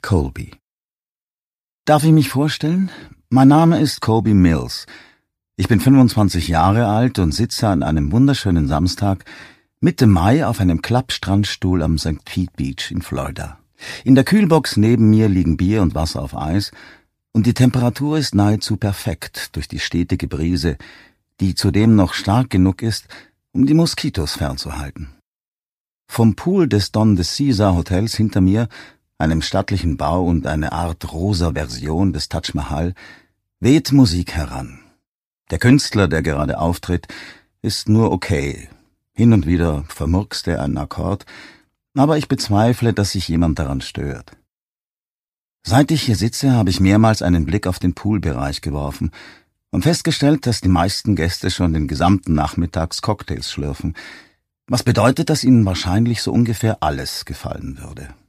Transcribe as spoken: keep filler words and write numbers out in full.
Colby. Darf ich mich vorstellen? Mein Name ist Colby Mills. Ich bin fünfundzwanzig Jahre alt und sitze an einem wunderschönen Samstag Mitte Mai auf einem Klappstrandstuhl am Sankt Pete Beach in Florida. In der Kühlbox neben mir liegen Bier und Wasser auf Eis und die Temperatur ist nahezu perfekt durch die stetige Brise, die zudem noch stark genug ist, um die Moskitos fernzuhalten. Vom Pool des Don de Caesar Hotels hinter mir, einem stattlichen Bau und eine Art rosa Version des Taj Mahal, weht Musik heran. Der Künstler, der gerade auftritt, ist nur okay. Hin und wieder vermurkst er einen Akkord, aber ich bezweifle, dass sich jemand daran stört. Seit ich hier sitze, habe ich mehrmals einen Blick auf den Poolbereich geworfen und festgestellt, dass die meisten Gäste schon den gesamten Nachmittags Cocktails schlürfen, was bedeutet, dass ihnen wahrscheinlich so ungefähr alles gefallen würde.